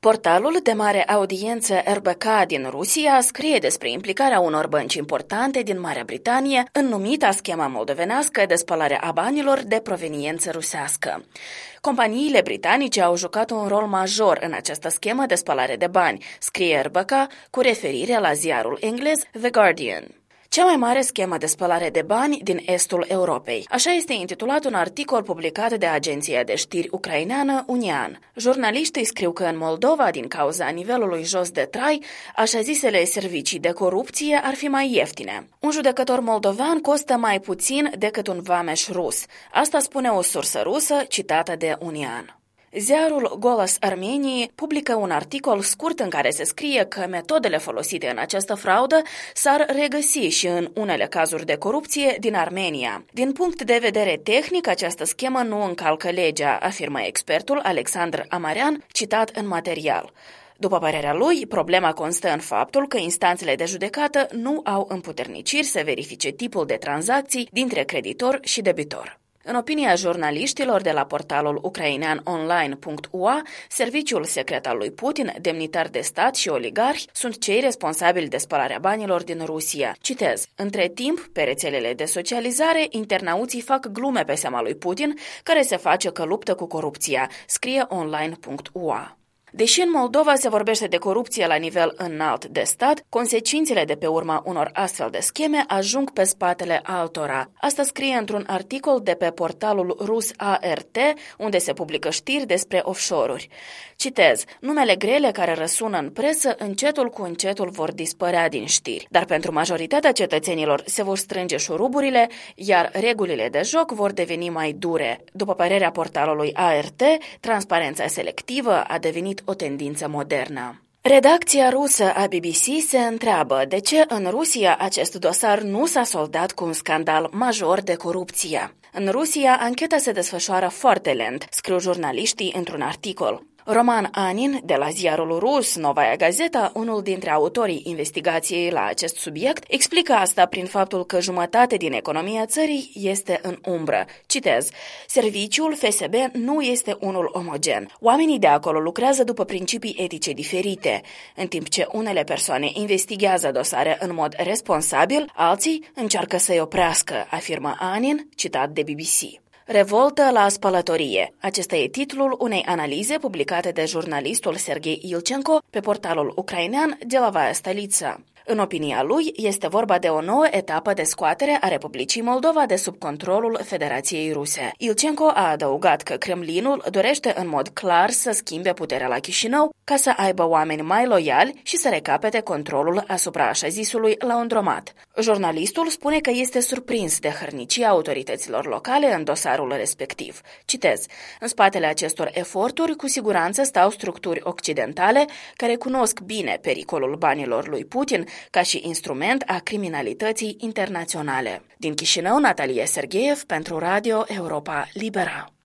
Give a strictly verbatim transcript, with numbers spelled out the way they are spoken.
Portalul de mare audiență R B K din Rusia scrie despre implicarea unor bănci importante din Marea Britanie în numita schema moldovenească de spălare a banilor de proveniență rusească. Companiile britanice au jucat un rol major în această schemă de spălare de bani, scrie R B K cu referire la ziarul englez The Guardian. Cea mai mare schemă de spălare de bani din estul Europei. Așa este intitulat un articol publicat de agenția de știri ucraineană Unian. Jurnaliștii scriu că în Moldova, din cauza nivelului jos de trai, așa zisele servicii de corupție ar fi mai ieftine. Un judecător moldovean costă mai puțin decât un vameș rus. Asta spune o sursă rusă citată de Unian. Ziarul Golas Armeniei publică un articol scurt în care se scrie că metodele folosite în această fraudă s-ar regăsi și în unele cazuri de corupție din Armenia. Din punct de vedere tehnic, această schemă nu încalcă legea, afirmă expertul Alexandru Amarean, citat în material. După părerea lui, problema constă în faptul că instanțele de judecată nu au împuterniciri să verifice tipul de tranzacții dintre creditor și debitor. În opinia jurnaliștilor de la portalul ucrainean online punct u a, serviciul secret al lui Putin, demnitari de stat și oligarhi sunt cei responsabili de spălarea banilor din Rusia. Citez: între timp, pe rețelele de socializare, internauții fac glume pe seama lui Putin, care se face că luptă cu corupția, scrie online punct u a. Deși în Moldova se vorbește de corupție la nivel înalt de stat, consecințele de pe urma unor astfel de scheme ajung pe spatele altora. Asta scrie într-un articol de pe portalul rus A R T, unde se publică știri despre offshore-uri. Citez: numele grele care răsună în presă încetul cu încetul vor dispărea din știri, dar pentru majoritatea cetățenilor se vor strânge șuruburile, iar regulile de joc vor deveni mai dure. După părerea portalului A R T, transparența selectivă a devenit o tendință modernă. Redacția rusă a B B C se întreabă de ce în Rusia acest dosar nu s-a soldat cu un scandal major de corupție. În Rusia, ancheta se desfășoară foarte lent, scriu jurnaliștii într-un articol. Roman Anin, de la ziarul rus Novaya Gazeta, unul dintre autorii investigației la acest subiect, explică asta prin faptul că jumătate din economia țării este în umbră. Citez: serviciul F S B nu este unul omogen. Oamenii de acolo lucrează după principii etice diferite. În timp ce unele persoane investigează dosare în mod responsabil, alții încearcă să-i oprească, afirmă Anin, citat de B B C. Revoltă la spălătorie. Acesta e titlul unei analize publicate de jurnalistul Serghei Ilchenko pe portalul ucrainean Delovaya Stolița. În opinia lui, este vorba de o nouă etapă de scoatere a Republicii Moldova de sub controlul Federației Ruse. Ilchenko a adăugat că Kremlinul dorește în mod clar să schimbe puterea la Chișinău ca să aibă oameni mai loiali și să recapete controlul asupra așa zisului laundromat. Jurnalistul spune că este surprins de hărnicia autorităților locale în dosarul respectiv. Citez: în spatele acestor eforturi, cu siguranță stau structuri occidentale care cunosc bine pericolul banilor lui Putin ca și instrument a criminalității internaționale. Din Chișinău, Natalia Sergeev pentru Radio Europa Liberă.